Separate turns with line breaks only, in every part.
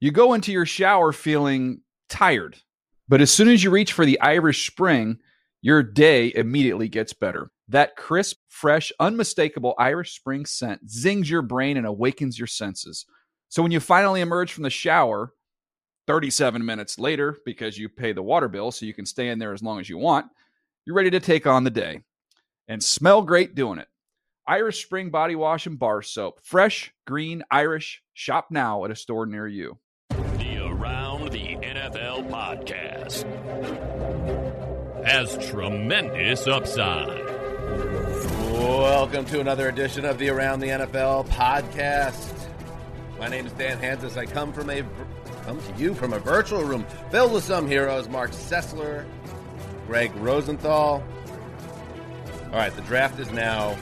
You go into your shower feeling tired, but as soon as you reach for the Irish Spring, your day immediately gets better. That crisp, fresh, unmistakable Irish Spring scent zings your brain and awakens your senses. So when you finally emerge from the shower 37 minutes later, because you pay the water bill so you can stay in there as long as you want, you're ready to take on the day and smell great doing it. Irish Spring Body Wash and Bar Soap. Fresh, green, Irish. Shop now at a store near you.
The Around the NFL podcast has tremendous upside.
Welcome to another edition of the Around the NFL podcast. My name is Dan Hansis. I come to you from a virtual room filled with some heroes. Mark Sessler, Greg Rosenthal. All right, the draft is now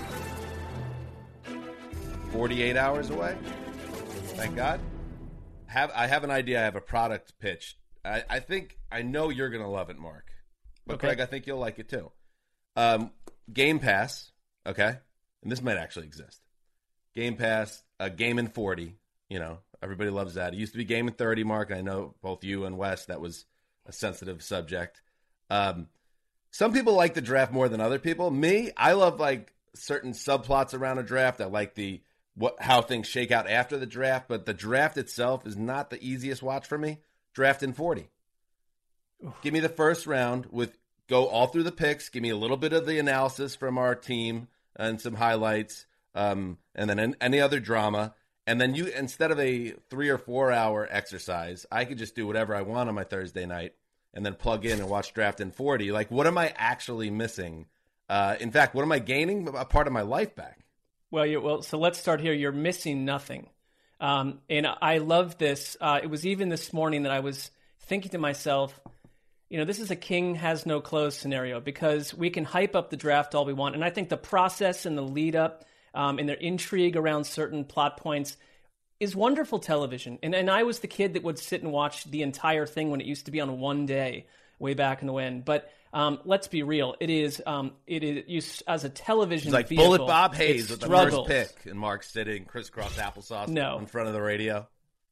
48 hours away. Thank God. I have an idea. I have a product pitch. I know you're going to love it, Mark. But okay. Greg, I think you'll like it too. Game Pass, okay? And this might actually exist. Game Pass, Game in 40. You know, everybody loves that. It used to be Game in 30, Mark. I know both you and Wes, that was a sensitive subject. Some people like the draft more than other people. Me, I love like certain subplots around a draft. I like how things shake out after the draft, but the draft itself is not the easiest watch for me. Draft in 40. Give me the first round go all through the picks. Give me a little bit of the analysis from our team and some highlights, and then any other drama. And then instead of a 3 or 4 hour exercise, I could just do whatever I want on my Thursday night and then plug in and watch Draft in 40. Like, what am I actually missing? In fact, what am I gaining? A part of my life back.
Well, so let's start here. You're missing nothing. And I love this. It was even this morning that I was thinking to myself, you know, this is a king has no clothes scenario because we can hype up the draft all we want. And I think the process and the lead up and their intrigue around certain plot points is wonderful television. And I was the kid that would sit and watch the entire thing when it used to be on one day way back in the when. But let's be real. It is used as a television
it's like
vehicle.
Bullet Bob Hayes with the first pick and Mark sitting crisscross applesauce in front of the radio.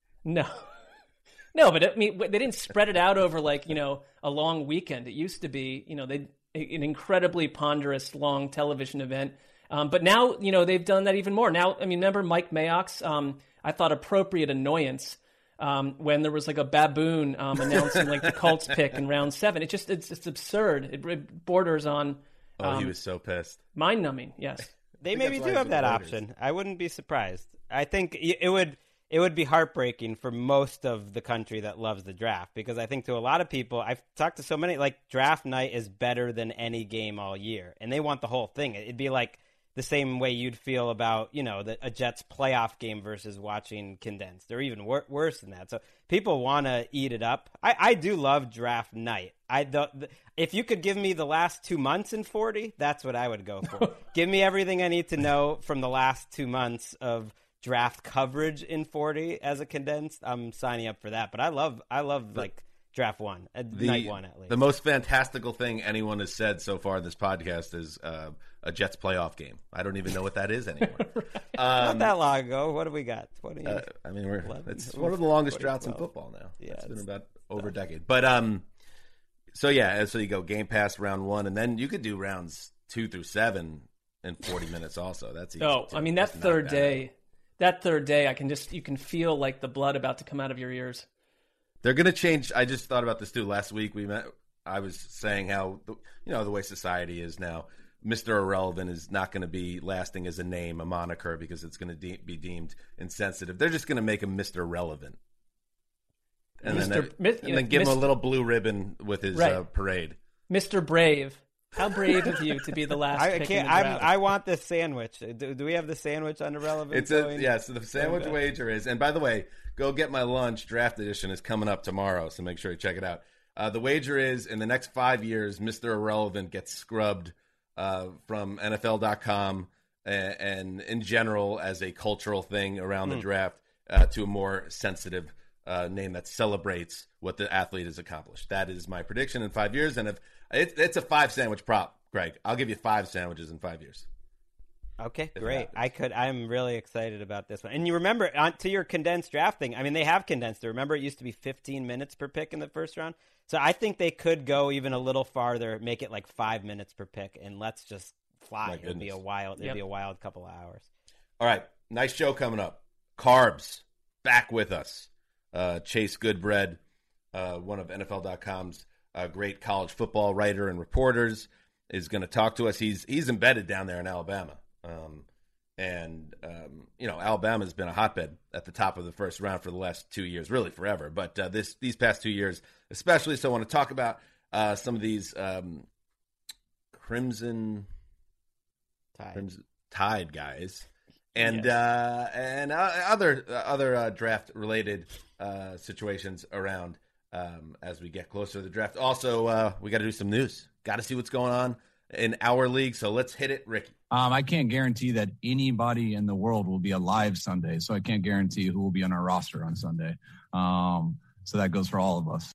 No, but I mean, they didn't spread it out over like, you know, a long weekend. It used to be, you know, an incredibly ponderous long television event. But now, you know, they've done that even more. Now, I mean, remember Mike Mayock's, I thought, appropriate annoyance when there was like a baboon announcing like the Colts pick in round 7. It's absurd. It borders on.
He was so pissed.
Mind numbing. Yes.
They maybe do have that option. I wouldn't be surprised. I think it would be heartbreaking for most of the country that loves the draft, because I think to a lot of people, I've talked to so many, like, draft night is better than any game all year, and they want the whole thing. It'd be like the same way you'd feel about, you know, a Jets playoff game versus watching condensed, or even worse than that. So people want to eat it up. I do love draft night. If you could give me the last 2 months in 40, that's what I would go for. Give me everything I need to know from the last 2 months of draft coverage in 40 as a condensed. I'm signing up for that. But I love like draft one, night one at least.
The most fantastical thing anyone has said so far in this podcast is a Jets playoff game. I don't even know what that is anymore.
Not that long ago. What do we got? 20.
It's one of the longest droughts in football now. Yeah, it's been about over a decade. But so you go Game Pass round 1, and then you could do rounds 2 through 7 in 40 minutes. Also, that's easy.
Oh, I mean that third day. That third day, you can feel like the blood about to come out of your ears.
They're going to change. I just thought about this too. Last week I was saying how, the way society is now, Mr. Irrelevant is not going to be lasting as a name, a moniker, because it's going to be deemed insensitive. They're just going to make him Mr. Relevant. And then give him a little blue ribbon with his parade.
Mr. Brave. How brave of you to be the last pick in the draft.
I want this sandwich. Do we have the sandwich on Irrelevant?
So the sandwich wager is, and by the way, go get my lunch. Draft edition is coming up tomorrow, so make sure you check it out. The wager is, in the next 5 years, Mr. Irrelevant gets scrubbed from NFL.com and in general as a cultural thing around the draft to a more sensitive name that celebrates what the athlete has accomplished. That is my prediction in 5 years, and if it's a 5 sandwich prop, Greg, I'll give you 5 sandwiches in 5 years.
Okay, great. I'm really excited about this one. And you remember, to your condensed draft thing, I mean, they have condensed it. Remember, it used to be 15 minutes per pick in the first round? So I think they could go even a little farther, make it like 5 minutes per pick, and let's just fly. It'd be a wild couple of hours.
All right, nice show coming up. Carbs, back with us. Chase Goodbread, one of NFL.com's great college football writer and reporters, is going to talk to us. He's embedded down there in Alabama. Alabama's been a hotbed at the top of the first round for the last 2 years, really forever. But these past 2 years, especially. So I want to talk about some of these Crimson Tide guys and other draft related situations around as we get closer to the draft. Also, we got to do some news. Got to see what's going on in our league. So let's hit it, Ricky.
I can't guarantee that anybody in the world will be alive Sunday, so I can't guarantee who will be on our roster on Sunday. So that goes for all of us.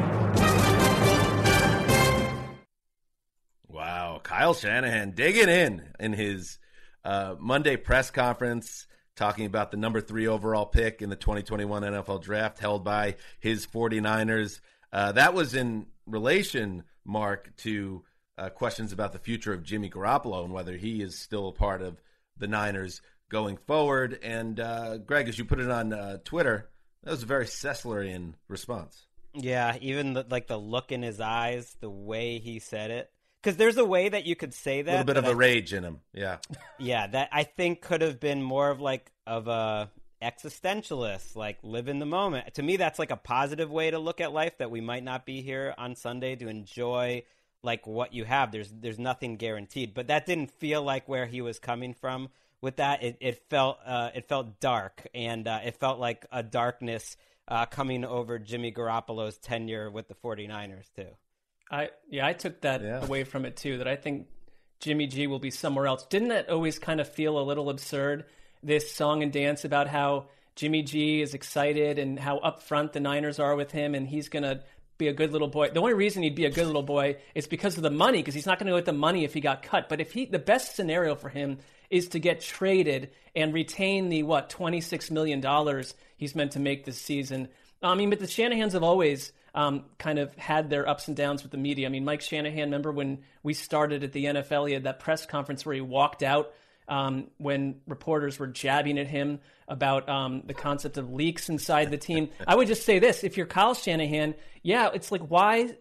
Wow. Kyle Shanahan digging in his Monday press conference, talking about the number 3 overall pick in the 2021 NFL draft held by his 49ers. That was in relation, Mark, to questions about the future of Jimmy Garoppolo and whether he is still a part of the Niners going forward. And Greg, as you put it on Twitter, that was a very Sesslerian response.
Yeah, even the look in his eyes, the way he said it. Because there's a way that you could say that.
A little bit of a rage in him, yeah.
Yeah, that I think could have been more of a existentialist, like live in the moment. To me, that's like a positive way to look at life, that we might not be here on Sunday to enjoy like what you have. There's nothing guaranteed, but that didn't feel like where he was coming from with that. It felt dark, and it felt like a darkness coming over Jimmy Garoppolo's tenure with the 49ers too. I took that away from it too, that I think Jimmy G will be somewhere else. Didn't that always kind of feel a little absurd, this song and dance about how Jimmy G is excited and how upfront the Niners are with him, and he's going to be a good little boy. The only reason he'd be a good little boy is because of the money, because he's not going to get the money if he got cut. But if the best scenario for him is to get traded and retain the $26 million he's meant to make this season. But the Shanahans have always kind of had their ups and downs with the media. I mean, Mike Shanahan, remember when we started at the NFL, he had that press conference where he walked out when reporters were jabbing at him about the concept of leaks inside the team. I would just say this: if you're Kyle Shanahan, it's like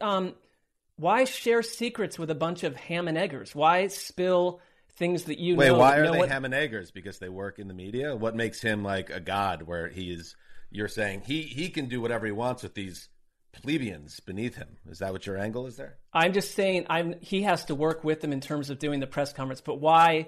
why share secrets with a bunch of ham and eggers? Why spill things that you know?
Wait, why are they ham and eggers? Because they work in the media? What makes him like a god where he is? You're saying he can do whatever he wants with these plebeians beneath him. Is that what your angle is there?
I'm just saying he has to work with them in terms of doing the press conference. But why?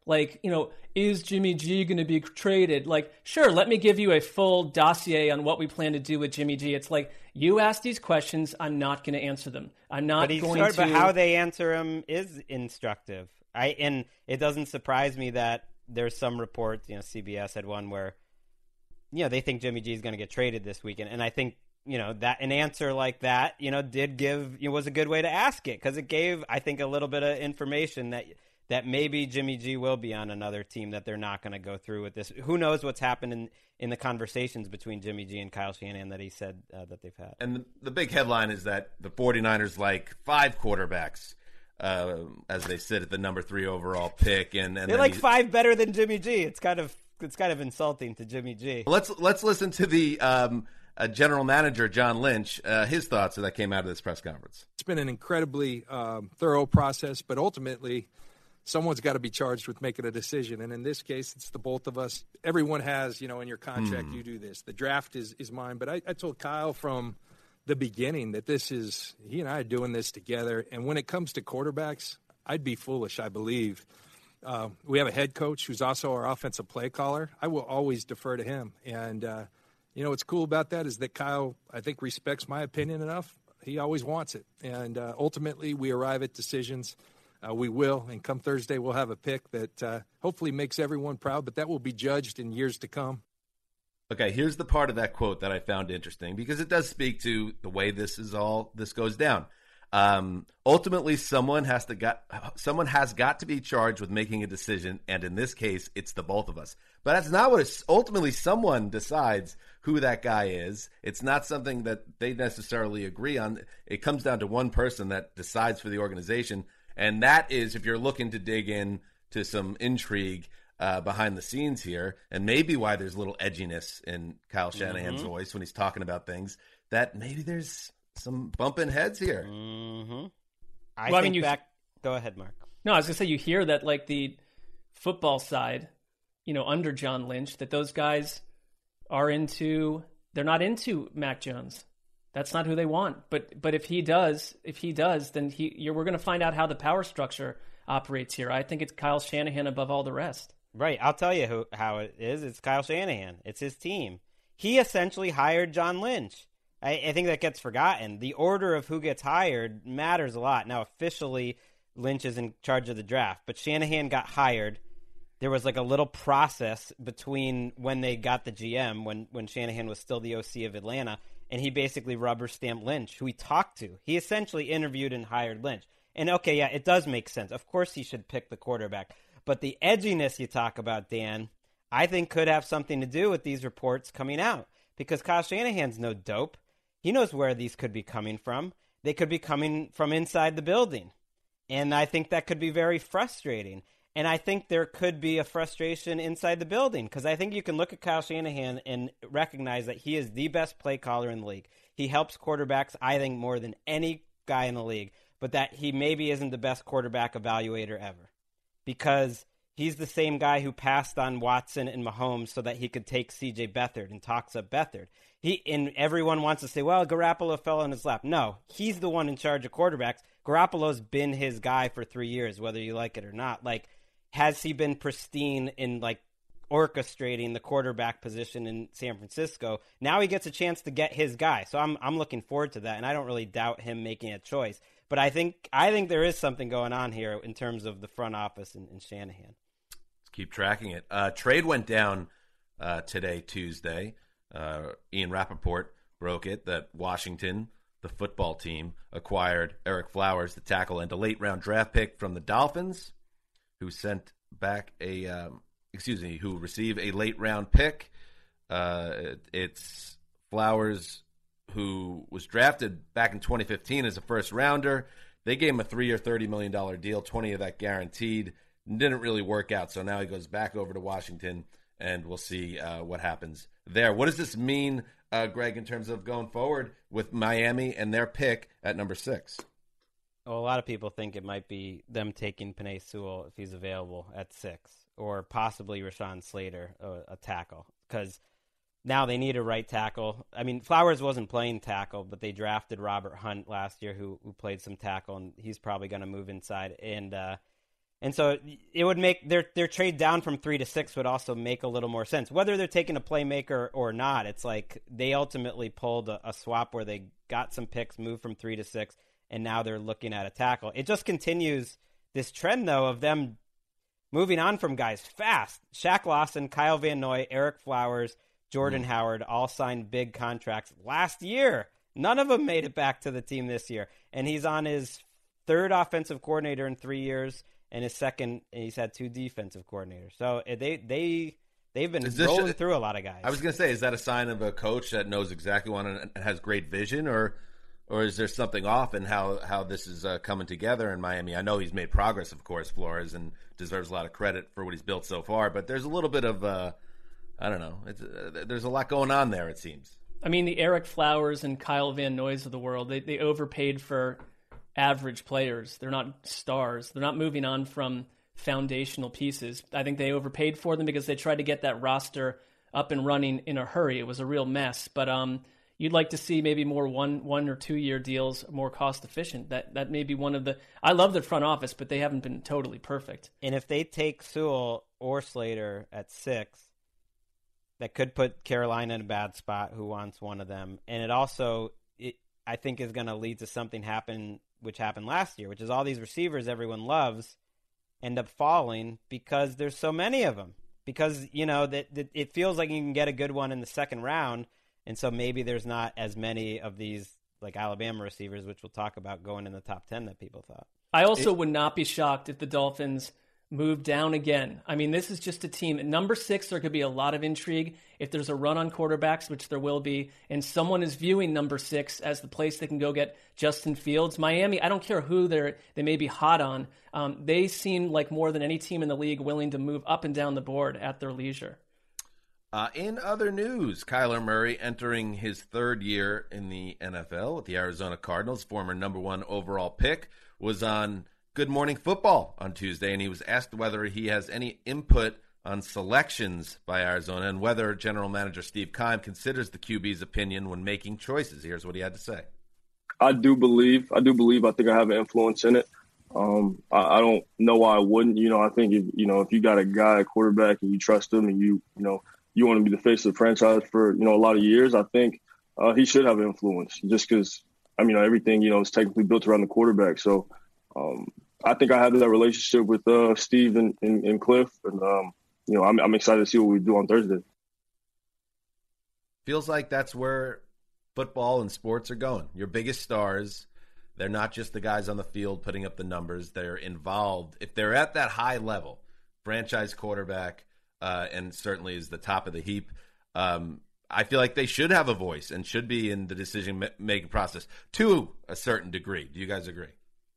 Is Jimmy G going to be traded? Sure, let me give you a full dossier on what we plan to do with Jimmy G. It's like, you ask these questions, I'm not going to answer them. I'm not going to. But
how they answer them is instructive. And it doesn't surprise me that there's some reports, CBS had one where, they think Jimmy G is going to get traded this weekend. And I think, that an answer like that, was a good way to ask it, because it gave, I think, a little bit of information that maybe Jimmy G will be on another team, that they're not going to go through with this. Who knows what's happened in the conversations between Jimmy G and Kyle Shanahan that he said that they've had.
And the big headline is that the 49ers like 5 quarterbacks as they sit at the number 3 overall pick. And
they're like 5 better than Jimmy G. It's kind of insulting to Jimmy G.
Let's listen to the general manager, John Lynch, his thoughts that came out of this press conference.
It's been an incredibly thorough process, but ultimately someone's got to be charged with making a decision. And in this case, it's the both of us. Everyone has, in your contract, you do this. The draft is mine. But I told Kyle from the beginning that he and I are doing this together. And when it comes to quarterbacks, I'd be foolish, I believe. We have a head coach who's also our offensive play caller. I will always defer to him. And, what's cool about that is that Kyle, I think, respects my opinion enough. He always wants it. And ultimately, we arrive at decisions. We will. And come Thursday, we'll have a pick that hopefully makes everyone proud, but that will be judged in years to come.
Okay, here's the part of that quote that I found interesting, because it does speak to the way this goes down. Ultimately, someone has got to be charged with making a decision, and in this case, it's the both of us. But that's not what it's ultimately. Someone decides who that guy is. It's not something that they necessarily agree on. It comes down to one person that decides for the organization, and that is, if you're looking to dig in to some intrigue behind the scenes here, and maybe why there's a little edginess in Kyle Shanahan's voice when he's talking about things, that maybe there's some bumping heads here.
Go ahead, Mark.
No, I was going to say, you hear that, like, the football side, under John Lynch, that those guys they're not into Mac Jones. That's not who they want. But if he does, then we're going to find out how the power structure operates here. I think it's Kyle Shanahan above all the rest.
Right. I'll tell you how it is. It's Kyle Shanahan. It's his team. He essentially hired John Lynch. I think that gets forgotten. The order of who gets hired matters a lot. Now, officially, Lynch is in charge of the draft, but Shanahan got hired. There was like a little process between when they got the GM, when Shanahan was still the OC of Atlanta, and he basically rubber stamped Lynch, who he talked to. He essentially interviewed and hired Lynch. And okay, yeah, it does make sense. Of course he should pick the quarterback. But the edginess you talk about, Dan, I think could have something to do with these reports coming out. Because Kyle Shanahan's no dope. He knows where these could be coming from. They could be coming from inside the building. And I think that could be very frustrating. And I think there could be a frustration inside the building, because I think you can look at Kyle Shanahan and recognize that he is the best play caller in the league. He helps quarterbacks, I think, more than any guy in the league, but that he maybe isn't the best quarterback evaluator ever, because he's the same guy who passed on Watson and Mahomes so that he could take C.J. Beathard and talks up Beathard. And everyone wants to say, well, Garoppolo fell in his lap. No, he's the one in charge of quarterbacks. Garoppolo's been his guy for 3 years, whether you like it or not. Like, has he been pristine in, like, orchestrating the quarterback position in San Francisco? Now he gets a chance to get his guy. So I'm looking forward to that, and I don't really doubt him making a choice. But I think there is something going on here in terms of the front office and Shanahan.
Let's keep tracking it. Trade went down today, Tuesday. Ian Rappaport broke it that Washington, the football team, acquired Eric Flowers, the tackle, and a late-round draft pick from the Dolphins, who sent back who received a late-round pick. It's Flowers, who was drafted back in 2015 as a first-rounder. They gave him a 3-year, $30 million deal, 20 of that guaranteed. Didn't really work out, so now he goes back over to Washington, and we'll see what happens there. What does this mean, Greg, in terms of going forward with Miami and their pick at number 6?
Well, a lot of people think it might be them taking Penei Sewell if he's available at 6, or possibly Rashawn Slater, a tackle, because now they need a right tackle. I mean, Flowers wasn't playing tackle, but they drafted Robert Hunt last year, who played some tackle, and he's probably going to move inside. And so it would make their trade down from 3 to 6 would also make a little more sense. Whether they're taking a playmaker or not, it's like they ultimately pulled a swap where they got some picks, moved from 3 to 6, and now they're looking at a tackle. It just continues this trend, though, of them moving on from guys fast. Shaq Lawson, Kyle Van Noy, Eric Flowers, Jordan Howard all signed big contracts last year. None of them made it back to the team this year. And he's on his 3rd offensive coordinator in 3 years, and his second, he's had 2 defensive coordinators. So they've been rolling through a lot of guys.
I was going to say, is that a sign of a coach that knows exactly what and has great vision, or is there something off in how this is coming together in Miami? I know he's made progress, of course, Flores, and deserves a lot of credit for what he's built so far, but there's a little bit of, I don't know, there's a lot going on there, it seems.
I mean, the Eric Flowers and Kyle Van Noys of the world, they overpaid for average players. They're not stars. They're not moving on from foundational pieces. I think they overpaid for them because they tried to get that roster up and running in a hurry. It was a real mess. But you'd like to see maybe more 1 or 2 year deals, more cost efficient. That may be one of the. I love the front office, but they haven't been totally perfect.
And if they take Sewell or Slater at 6, that could put Carolina in a bad spot. Who wants one of them? And it also, I think, is going to lead to something which happened last year, which is all these receivers everyone loves end up falling because there's so many of them. Because, that it feels like you can get a good one in the second round, and so maybe there's not as many of these like Alabama receivers, which we'll talk about going in the top 10 that people thought.
I also would not be shocked if the Dolphins move down again. I mean, this is just a team. At number 6, there could be a lot of intrigue if there's a run on quarterbacks, which there will be, and someone is viewing number 6 as the place they can go get Justin Fields. Miami, I don't care who they may be hot on. They seem like more than any team in the league willing to move up and down the board at their leisure.
In other news, Kyler Murray entering his 3rd year in the NFL with the Arizona Cardinals, former number 1 overall pick, was on Good Morning Football on Tuesday, and he was asked whether he has any input on selections by Arizona and whether General Manager Steve Keim considers the QB's opinion when making choices. Here's what he had to say.
I believe I think I have an influence in it. I don't know why I wouldn't. I think if you got a guy at quarterback and you trust him and you want to be the face of the franchise for, a lot of years, I think he should have influence just because, everything, is technically built around the quarterback. So I think I have that relationship with Steve and Cliff. And, I'm excited to see what we do on Thursday.
Feels like that's where football and sports are going. Your biggest stars, they're not just the guys on the field putting up the numbers. They're involved. If they're at that high level, franchise quarterback, and certainly is the top of the heap, I feel like they should have a voice and should be in the decision-making process to a certain degree. Do you guys agree?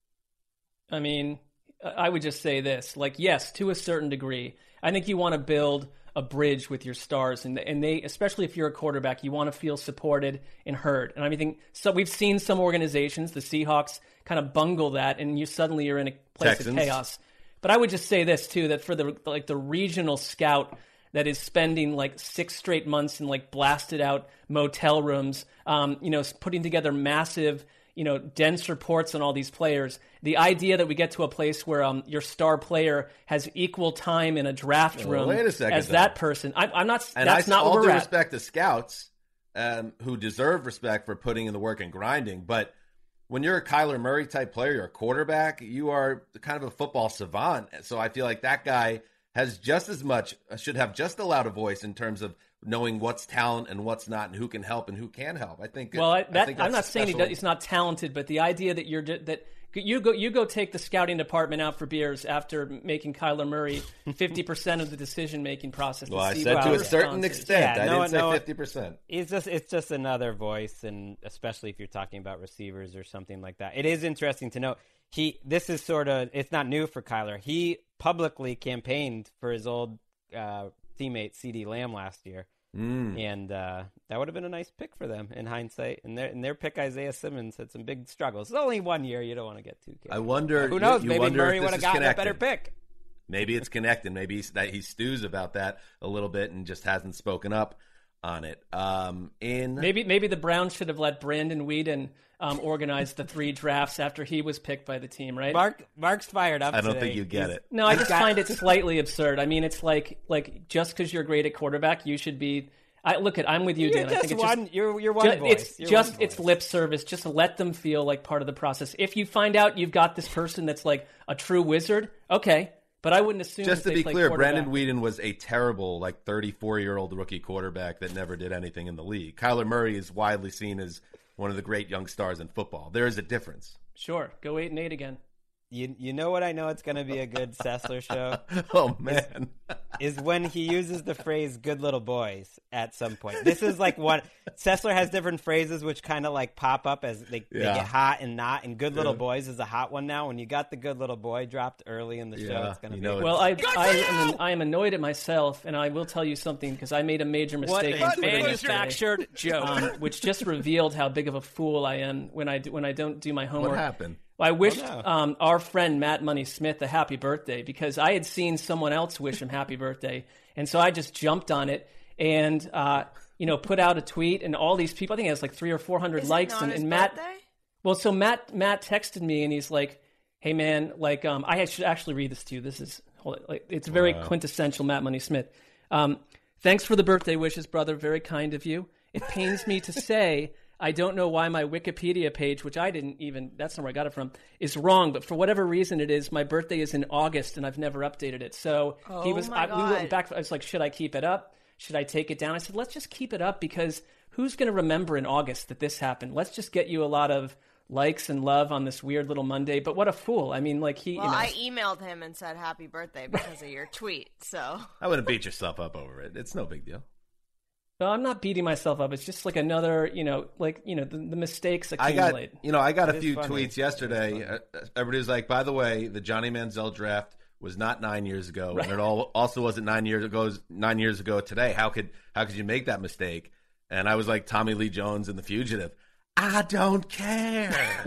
I mean, I would just say this, yes, to a certain degree. I think you want to build a bridge with your stars, and they, especially if you're a quarterback, you want to feel supported and heard. And I think so. We've seen some organizations, the Seahawks, kind of bungle that, and you're in a place of chaos. But I would just say this too, that for the regional scout that is spending 6 straight months in blasted out motel rooms, putting together massive, dense reports on all these players. The idea that we get to a place where your star player has equal time in a draft room as that person, I'm not.
And
that's not where we're at.
All due respect to scouts, who deserve respect for putting in the work and grinding, but when you're a Kyler Murray type player, you're a quarterback, you are kind of a football savant. So I feel like that guy has just as much, should have just as loud a voice in terms of knowing what's talent and what's not, and who can help and who can't help. I think. Well,
I'm not saying he's not talented, but the idea that you go take the scouting department out for beers after making Kyler Murray 50% of the decision-making process.
Well, I said to a certain extent. I didn't say 50%.
It's just another voice, and especially if you're talking about receivers or something like that. It is interesting to note. This is it's not new for Kyler. He publicly campaigned for his old teammate CeeDee Lamb last year. And that would have been a nice pick for them in hindsight. And their pick, Isaiah Simmons, had some big struggles. It's only 1 year. You don't want to get too careful.
I wonder.
Who knows? Maybe Murray would have gotten a better pick.
Maybe it's connected. Maybe he stews about that a little bit and just hasn't spoken up on it.
Maybe the Browns should have let Brandon Weeden organize the 3 drafts after he was picked by the team, right?
Mark's fired up.
I don't think you get it.
No, I just find it slightly absurd. I mean, it's like just because you're great at quarterback, you should be. I'm with you, Dan. I think
you're one voice.
It's lip service. Just let them feel like part of the process. If you find out you've got this person that's like a true wizard, okay. But I wouldn't assume.
Just to be clear, Brandon Weeden was a terrible, 34-year-old rookie quarterback that never did anything in the league. Kyler Murray is widely seen as one of the great young stars in football. There is a difference.
Sure, go 8-8 again.
You know what I know it's going to be a good Sessler show?
Oh, man.
Is when he uses the phrase good little boys at some point. This is what Sessler has different phrases which kind of pop up as they get hot and not. And good little boys is a hot one now. When you got the good little boy dropped early in the show, it's going to be.
Well, I am annoyed at myself, and I will tell you something because I made a major mistake.
What a manufactured joke.
Which just revealed how big of a fool I am when I don't do my homework.
What happened?
I wished our friend Matt Money Smith a happy birthday because I had seen someone else wish him happy birthday. And so I just jumped on it and, put out a tweet, and all these people, I think it has 300 or 400 likes. And Matt,
birthday?
Well, so Matt texted me and he's like, hey man, I should actually read this to you. It's very quintessential Matt Money Smith. Thanks for the birthday wishes, brother. Very kind of you. It pains me to say, I don't know why my Wikipedia page, which I didn't even, that's not where I got it from, is wrong. But for whatever reason it is, my birthday is in August and I've never updated it. So we went back. I was like, should I keep it up? Should I take it down? I said, let's just keep it up because who's going to remember in August that this happened? Let's just get you a lot of likes and love on this weird little Monday. But what a fool. I mean, like
I emailed him and said happy birthday because of your tweet. So
I wouldn't beat yourself up over it. It's no big deal.
No, I'm not beating myself up. It's just like another, the mistakes accumulate.
I got a few tweets yesterday. Everybody was like, by the way, the Johnny Manziel draft was not 9 years ago, right. And it also wasn't 9 years ago. 9 years ago today. How could you make that mistake? And I was like Tommy Lee Jones in The Fugitive. I don't care.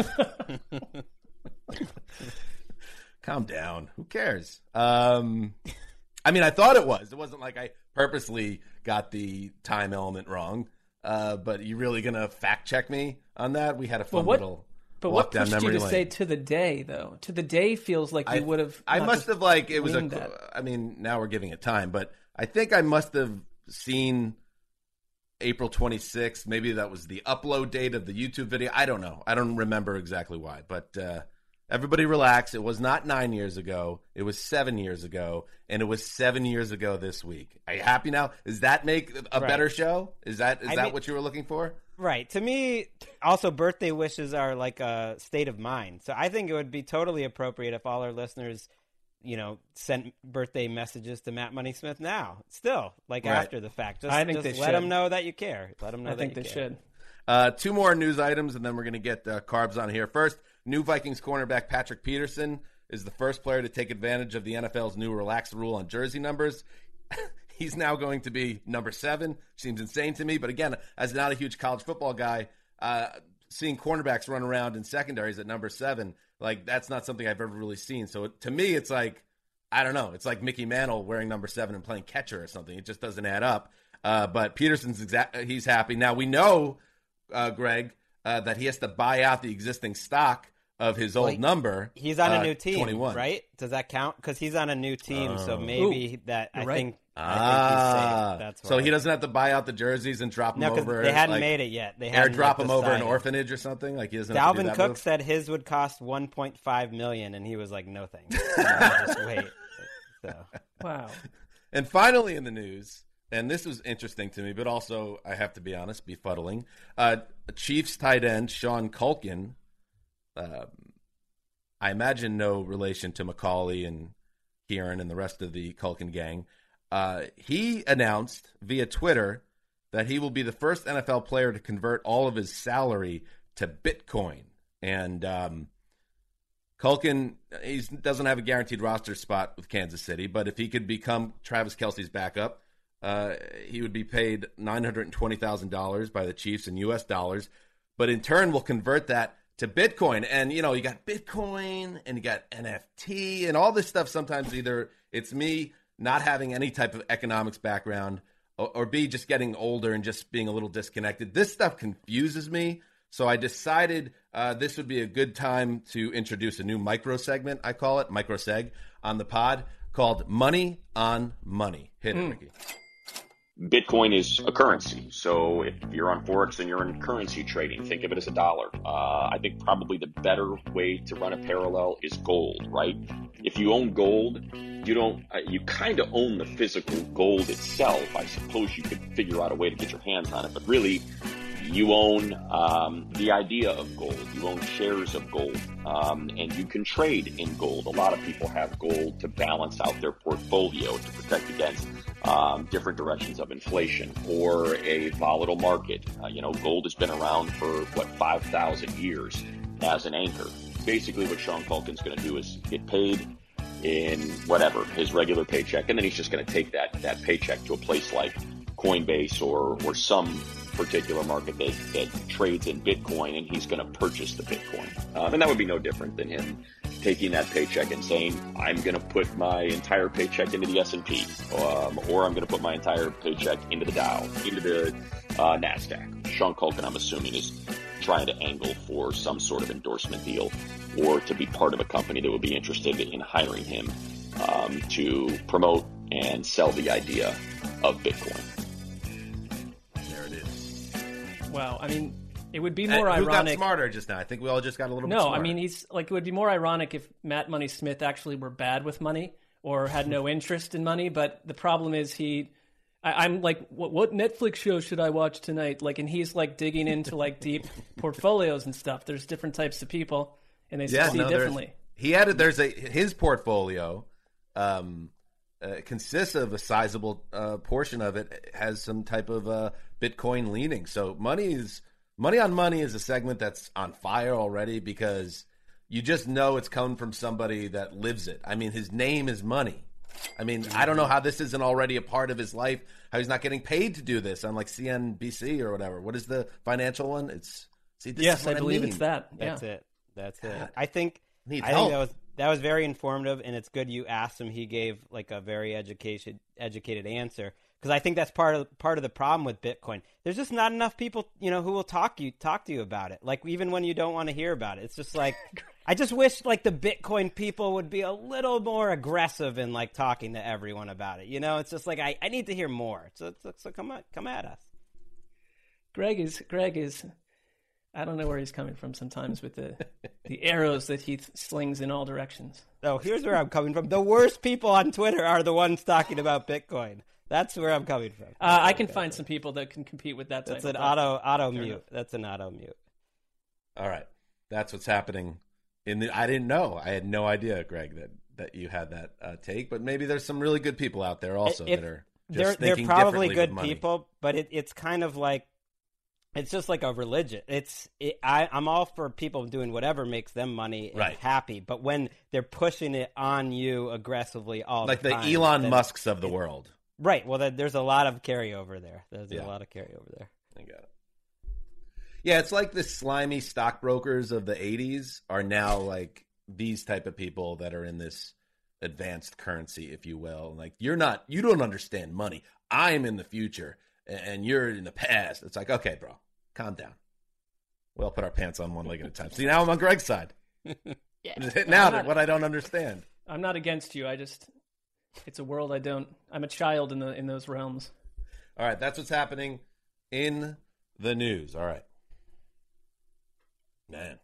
Calm down. Who cares? I mean, I thought it was. It wasn't like I purposely got the time element wrong. But you really gonna fact check me on that? We had a fun little.
But what pushed you to say to the day, though? To the day feels like you would have.
I must have it was I mean, now we're giving it time, but I think I must have seen April 26th. Maybe that was the upload date of the YouTube video. I don't know. I don't remember exactly why, but everybody relax. It was not 9 years ago. It was 7 years ago, and it was 7 years ago this week. Are you happy now? Does that make a better show? Is that what you were looking for?
Right. To me, also, birthday wishes are like a state of mind. So I think it would be totally appropriate if all our listeners, sent birthday messages to Matt Money Smith now. Still, after the fact.
I think they
let them know that you care. Let them know
I think they should.
Two more news items, and then we're going to get Carbs on here. First, new Vikings cornerback Patrick Peterson is the first player to take advantage of the NFL's new relaxed rule on jersey numbers. He's now going to be number 7. Seems insane to me. But again, as not a huge college football guy, seeing cornerbacks run around in secondaries at number 7, that's not something I've ever really seen. So to me, it's like, I don't know. It's like Mickey Mantle wearing number 7 and playing catcher or something. It just doesn't add up. But Peterson's he's happy. Now we know, Greg, that he has to buy out the existing stock of his old number.
He's on a new team,
21.
Right? Does that count? Because he's on a new team, so maybe that I think he's safe. That's
so he doesn't have to buy out the jerseys and drop them over.
They hadn't made it yet. They
airdrop them over an orphanage or something. Like he doesn't.
Dalvin Cook said his would cost $1.5 million, and he was like, "No thanks, just wait." So.
Wow.
And finally, in the news. And this was interesting to me, but also, I have to be honest, befuddling. Chiefs tight end Sean Culkin, I imagine no relation to Macaulay and Kieran and the rest of the Culkin gang. He announced via Twitter that he will be the first NFL player to convert all of his salary to Bitcoin. And Culkin, he doesn't have a guaranteed roster spot with Kansas City, but if he could become Travis Kelce's backup, he would be paid $920,000 by the Chiefs in U.S. dollars, but in turn will convert that to Bitcoin. And, you got Bitcoin and you got NFT and all this stuff. Sometimes either it's me not having any type of economics background or B, just getting older and just being a little disconnected. This stuff confuses me. So I decided this would be a good time to introduce a new micro segment, I call it, micro seg, on the pod called Money on Money. Hit it, Ricky.
Bitcoin is a currency. So if you're on Forex and you're in currency trading, think of it as a dollar. I think probably the better way to run a parallel is gold, right? If you own gold, you kind of own the physical gold itself. I suppose you could figure out a way to get your hands on it, but really you own the idea of gold. You own shares of gold, and you can trade in gold. A lot of people have gold to balance out their portfolio to protect against different directions of inflation or a volatile market. Gold has been around for 5,000 years as an anchor. Basically, what Sean Culkin's going to do is get paid in his regular paycheck, and then he's just going to take that paycheck to a place like Coinbase or some particular market that trades in Bitcoin, and he's going to purchase the Bitcoin. And that would be no different than him taking that paycheck and saying, I'm going to put my entire paycheck into the S&P, or I'm going to put my entire paycheck into the Dow, into the NASDAQ. Sean Culkin, I'm assuming, is trying to angle for some sort of endorsement deal or to be part of a company that would be interested in hiring him to promote and sell the idea of Bitcoin.
Wow, I mean, it would be more ironic.
Who got smarter just now? I think we all just got a little bit smarter.
No, I mean, it would be more ironic if Matt Money Smith actually were bad with money or had no interest in money. But the problem is I'm like, what Netflix show should I watch tonight? Like, and he's like digging into like deep portfolios and stuff. There's different types of people, and they succeed differently.
His portfolio consists of a sizable portion of it has some type of Bitcoin leaning. So money on money is a segment that's on fire already because you just know it's coming from somebody that lives it. I mean, his name is money. I mean, I don't know how this isn't already a part of his life, how he's not getting paid to do this on like CNBC or whatever. What is the financial one?
Yes, I believe it's that.
That's
it.
I think that was very informative, and it's good you asked him. He gave like a very educated answer, because I think that's part of the problem with Bitcoin. There's just not enough people, who will talk to you about it. Like, even when you don't want to hear about it, it's just like I just wish like the Bitcoin people would be a little more aggressive in like talking to everyone about it. It's just like I need to hear more. So come at us.
Greg is. I don't know where he's coming from sometimes with the arrows that he slings in all directions.
Oh, here's where I'm coming from. The worst people on Twitter are the ones talking about Bitcoin. That's where I'm coming from.
I can find some people that can compete with that type
That's
of
an auto mute. That's an auto mute.
All right. That's what's happening. I didn't know. I had no idea, Greg, that you had that take. But maybe there's some really good people out there also that are just
they're
thinking
probably
differently with
good
money.
people, but it's kind of like, it's just like a religion. I'm all for people doing whatever makes them money and happy, but when they're pushing it on you aggressively all
like
the time.
Like the Elon Musks of the world.
Right. Well, there's a lot of carryover there. I got it.
Yeah, it's like the slimy stockbrokers of the 80s are now like these type of people that are in this advanced currency, if you will. Like, you don't understand money. I'm in the future and you're in the past. It's like, okay, bro, calm down. We'll put our pants on one leg at a time. See, now I'm on Greg's side.
Yeah.
I'm just hitting out at what I don't understand.
I'm not against you. It's a world I'm a child in those realms.
All right, that's what's happening in the news. All right. Man.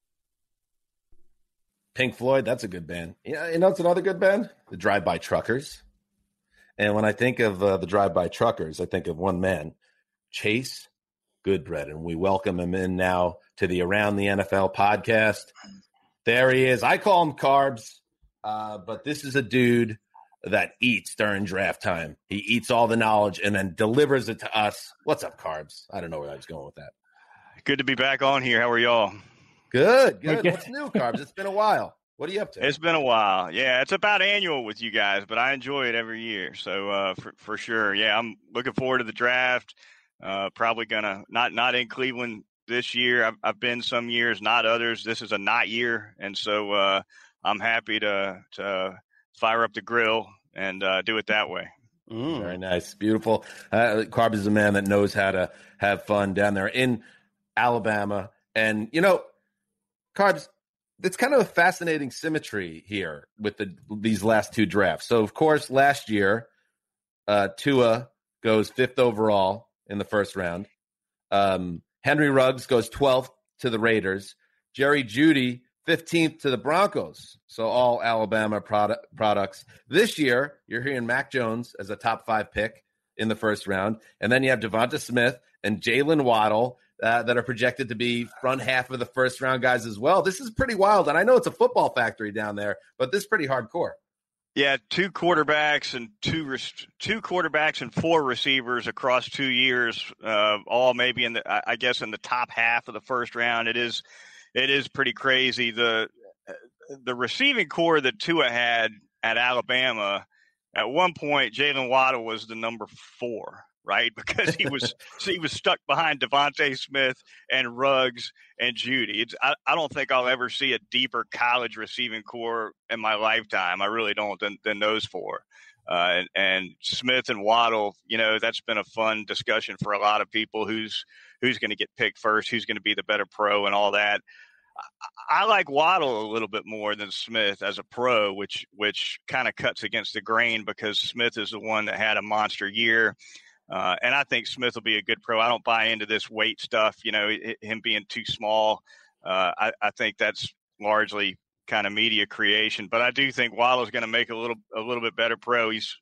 Pink Floyd, that's a good band. Yeah, it's another good band? The Drive-By Truckers. And when I think of the Drive-By Truckers, I think of one man, Chase Goodbread. And we welcome him in now to the Around the NFL podcast. There he is. I call him Carbs, but this is a dude that eats during draft time. He eats all the knowledge and then delivers it to us. What's up, Carbs? I don't know where I was going with that.
Good to be back on here. How are y'all?
Good. What's new, Carbs? It's been a while. What are you up to?
It's been a while. Yeah, it's about annual with you guys, but I enjoy it every year. So for sure, yeah, I'm looking forward to the draft. Probably gonna not in Cleveland this year. I've been some years, not others. This is a not year, and so I'm happy to fire up the grill and do it that way.
Very nice, beautiful. Carbs is a man that knows how to have fun down there in Alabama, and Carbs, it's kind of a fascinating symmetry here with these last two drafts. So, of course, last year, Tua goes 5th overall in the first round. Henry Ruggs goes 12th to the Raiders. Jerry Jeudy, 15th to the Broncos. So all Alabama products. This year, you're hearing Mac Jones as a top 5 pick in the first round. And then you have Devonta Smith and Jalen Waddle that are projected to be front half of the first round guys as well. This is pretty wild. And I know it's a football factory down there, but this is pretty hardcore.
Yeah, two quarterbacks and 4 receivers across 2 years, all maybe in the top half of the first round. It is pretty crazy. The receiving core that Tua had at Alabama, at one point, Jalen Waddle was the number 4. Right, because he was stuck behind Devontae Smith and Ruggs and Jeudy. I don't think I'll ever see a deeper college receiving core in my lifetime. I really don't than those 4. And Smith and Waddle, that's been a fun discussion for a lot of people. Who's going to get picked first? Who's going to be the better pro and all that? I like Waddle a little bit more than Smith as a pro, which kind of cuts against the grain because Smith is the one that had a monster year. And I think Smith will be a good pro. I don't buy into this weight stuff, him being too small. I think that's largely kind of media creation. But I do think Waddle's going to make a little bit better pro.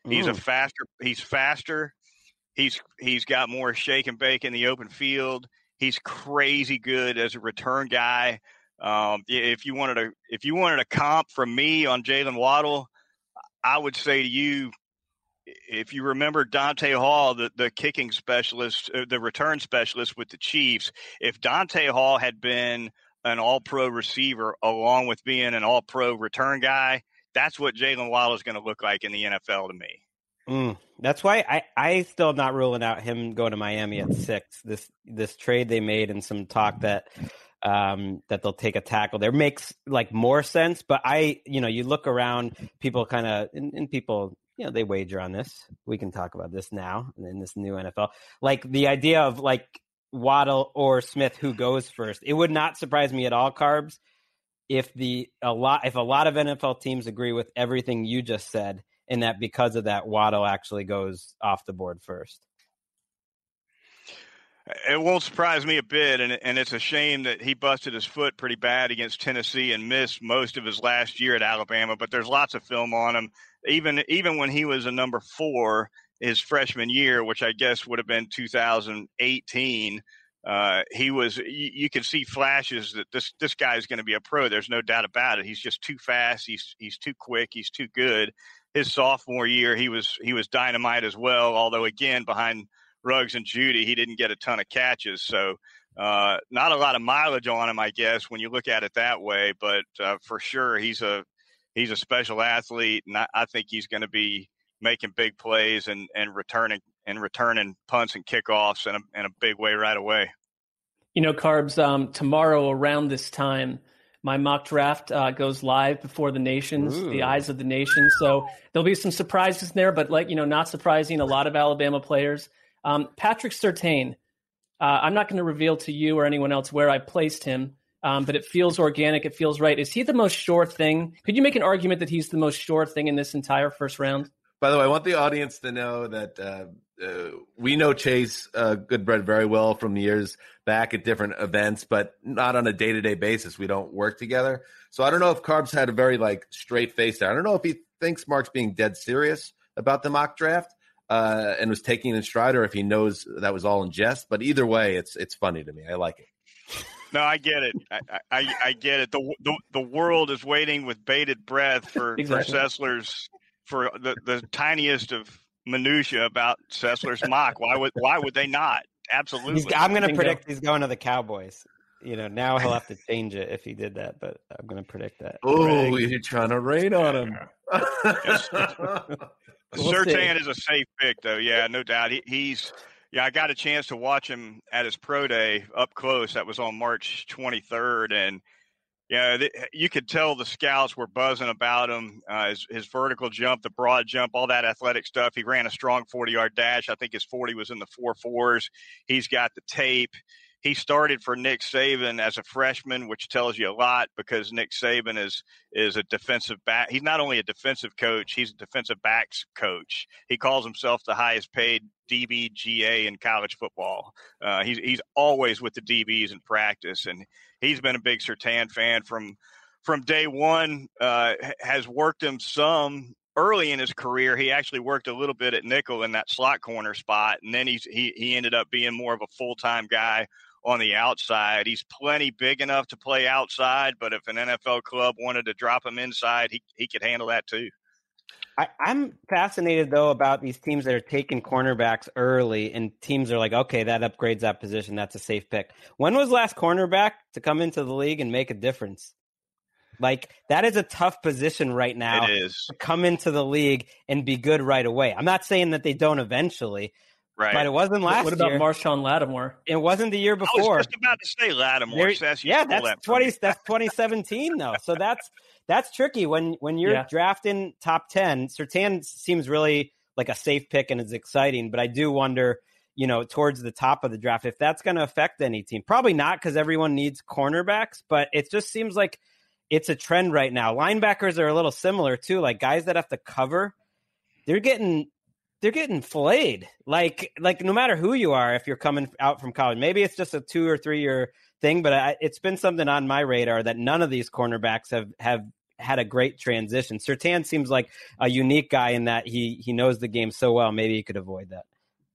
He's faster. He's got more shake and bake in the open field. He's crazy good as a return guy. If you wanted a comp from me on Jalen Waddle, I would say to you, if you remember Dante Hall, the kicking specialist, the return specialist with the Chiefs, if Dante Hall had been an all-pro receiver along with being an all-pro return guy, that's what Jalen Waddle is going to look like in the NFL to me.
That's why I still not ruling out him going to Miami at 6. This trade they made and some talk that they'll take a tackle there makes like more sense. But you look around, people kind of and people, they wager on this. We can talk about this now in this new NFL. Like the idea of like Waddle or Smith, who goes first. It would not surprise me at all, Carbs, if a lot of NFL teams agree with everything you just said, and that because of that, Waddle actually goes off the board first.
It won't surprise me a bit, and it's a shame that he busted his foot pretty bad against Tennessee and missed most of his last year at Alabama, but there's lots of film on him. Even when he was a number 4 his freshman year, which I guess would have been 2018, you could see flashes that this guy is going to be a pro. There's no doubt about it. He's just too fast. He's too quick. He's too good. His sophomore year, he was dynamite as well, although again, behind Ruggs and Judy, he didn't get a ton of catches. So not a lot of mileage on him, I guess, when you look at it that way. But for sure, he's a special athlete, and I think he's going to be making big plays and returning punts and kickoffs in a big way right away.
Carbs, tomorrow around this time, my mock draft goes live before the nations, the eyes of the nation. So there'll be some surprises there, but not surprising, a lot of Alabama players. Patrick Surtain, I'm not going to reveal to you or anyone else where I placed him, but it feels organic. It feels right. Is he the most sure thing? Could you make an argument that he's the most sure thing in this entire first round?
By the way, I want the audience to know that we know Chase Goodbread very well from years back at different events, but not on a day-to-day basis. We don't work together. So I don't know if Carbs had a very straight face there. I don't know if he thinks Mark's being dead serious about the mock draft and was taking it in stride, or if he knows that was all in jest. But either way, it's funny to me. I like it.
No, I get it. I get it. The world is waiting with bated breath for Sessler's, for the tiniest of minutia about Sessler's mock. Why would they not? Absolutely.
I'm going to predict he's going to the Cowboys. Now he'll have to change it if he did that, but I'm going to predict that.
Oh, you're trying to rain on him.
Surtain is a safe pick, though. Yeah, no doubt. I got a chance to watch him at his pro day up close. That was on March 23rd, and you could tell the scouts were buzzing about him. His vertical jump, the broad jump, all that athletic stuff. He ran a strong 40-yard dash. I think his 40 was in the 4.4s. He's got the tape. He started for Nick Saban as a freshman, which tells you a lot because Nick Saban is a defensive back. He's not only a defensive coach, he's a defensive backs coach. He calls himself the highest paid DBGA in college football. He's always with the DBs in practice, and he's been a big Surtain fan from day one. Has worked him some early in his career. He actually worked a little bit at nickel in that slot corner spot, and then he ended up being more of a full-time guy on the outside. He's plenty big enough to play outside, but if an NFL club wanted to drop him inside, he could handle that too.
I'm fascinated, though, about these teams that are taking cornerbacks early, and teams are like, okay, that upgrades that position. That's a safe pick. When was last cornerback to come into the league and make a difference? That is a tough position right now.
It is.
To come into the league and be good right away. I'm not saying that they don't eventually.
Right.
But it wasn't last year.
What about Marshawn Lattimore?
It wasn't the year before.
I was just about to say Lattimore.
That's 2017 though. So that's tricky when you're drafting top 10. Surtain seems really like a safe pick and is exciting, but I do wonder, towards the top of the draft, if that's going to affect any team. Probably not, because everyone needs cornerbacks, but it just seems like it's a trend right now. Linebackers are a little similar too. Like guys that have to cover, they're getting filleted. Like no matter who you are, if you're coming out from college, maybe it's just a 2 or 3 year thing, but it's been something on my radar that none of these cornerbacks have had a great transition. Surtain seems like a unique guy in that he knows the game so well. Maybe he could avoid that.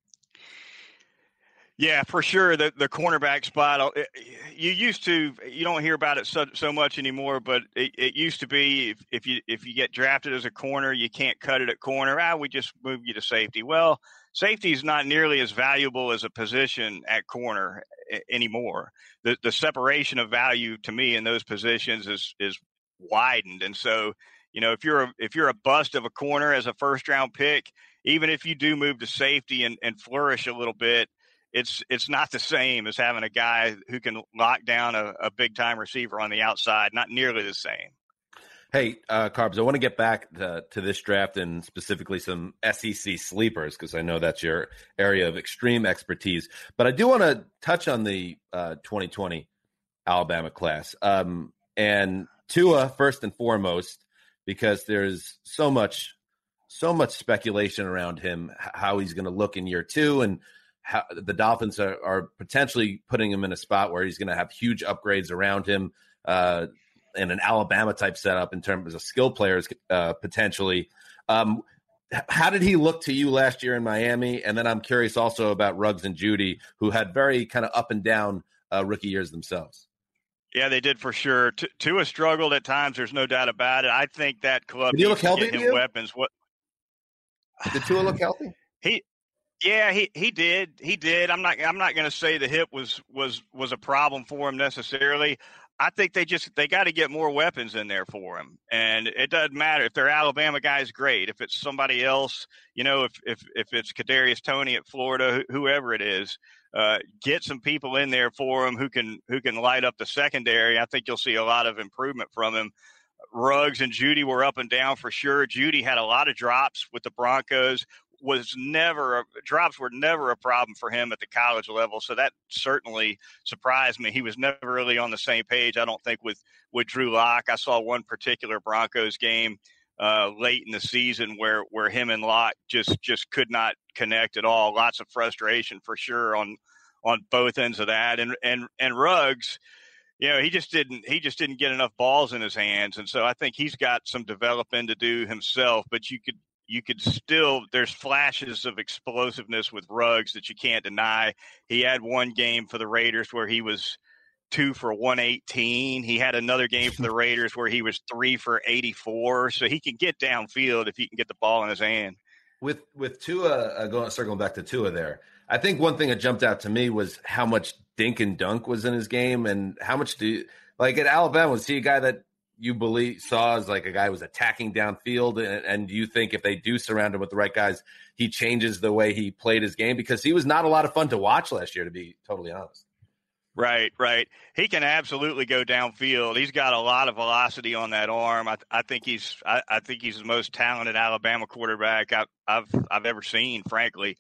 Yeah, for sure. The cornerback spot, you don't hear about it so much anymore, but it used to be if you get drafted as a corner, you can't cut it at corner. We just move you to safety. Well, safety is not nearly as valuable as a position at corner anymore. The separation of value to me in those positions is widened. And so, if you're a bust of a corner as a first round pick, even if you do move to safety and flourish a little bit, it's not the same as having a guy who can lock down a big time receiver on the outside. Not nearly the same.
Hey, Carbs, I want to get back to this draft and specifically some SEC sleepers because I know that's your area of extreme expertise. But I do want to touch on the 2020 Alabama class and Tua first and foremost because there's so much speculation around him, how he's going to look in year two, and how the Dolphins are potentially putting him in a spot where he's going to have huge upgrades around him and an Alabama-type setup in terms of skill players potentially. How did he look to you last year in Miami? And then I'm curious also about Ruggs and Judy, who had very kind of up and down rookie years themselves.
Yeah, they did for sure. Tua struggled at times. There's no doubt about it. I think that club
did he look healthy
get him weapons.
Did Tua look healthy?
He did. I'm not going to say the hip was a problem for him necessarily. I think they got to get more weapons in there for him, and it doesn't matter if they're Alabama guys. Great. If it's somebody else, if it's Kadarius Toney at Florida, whoever it is, get some people in there for him who can light up the secondary. I think you'll see a lot of improvement from him. Ruggs and Judy were up and down for sure. Judy had a lot of drops with the Broncos. Drops were never a problem for him at the college level. So that certainly surprised me. He was never really on the same page, I don't think, with Drew Lock. I saw one particular Broncos game late in the season where him and Lock just could not connect at all. Lots of frustration for sure on both ends of that. And Ruggs, he just didn't get enough balls in his hands. And so I think he's got some developing to do himself, but you could still, there's flashes of explosiveness with Ruggs that you can't deny. He had one game for the Raiders where he was 2 for 118. He had another game for the Raiders where he was 3 for 84. So he can get downfield if he can get the ball in his hand.
With Tua, circling back to Tua there, I think one thing that jumped out to me was how much dink and dunk was in his game, and how much at Alabama, was he a guy that you saw as like a guy who was attacking downfield, and do you think if they do surround him with the right guys, he changes the way he played his game? Because he was not a lot of fun to watch last year, to be totally honest.
Right. He can absolutely go downfield. He's got a lot of velocity on that arm. I think he's the most talented Alabama quarterback I've ever seen, frankly.